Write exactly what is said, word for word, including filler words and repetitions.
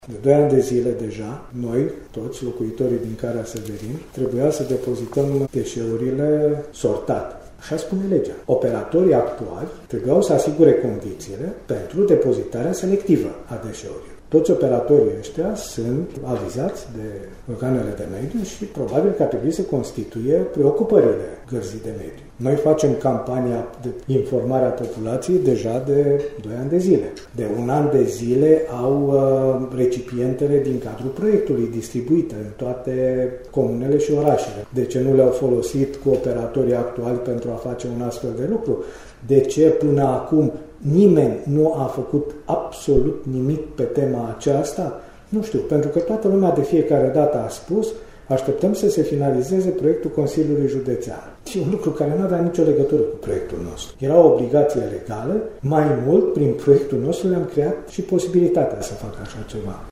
De doi ani de zile deja, noi, toți locuitorii din Cara Severin, trebuia să depozităm deșeurile sortate. Așa spune legea. Operatorii actuali trebuiau să asigure condițiile pentru depozitarea selectivă a deșeurilor. Toți operatorii ăștia sunt avizați de organele de mediu și probabil că ar trebui să constituie preocupările gărzii de mediu. Noi facem campania de informare a populației deja de doi ani de zile. De un an de zile au uh, recipientele din cadrul proiectului distribuite în toate comunele și orașele. De ce nu le-au folosit cu operatorii actuali pentru a face un astfel de lucru? De ce până acum nimeni nu a făcut absolut nimic pe tema aceasta? Nu știu, pentru că toată lumea de fiecare dată a spus așteptăm să se finalizeze proiectul Consiliului Județean. Și un lucru care nu avea nicio legătură cu proiectul nostru. Era o obligație legală, mai mult, prin proiectul nostru le-am creat și posibilitatea să facă așa ceva.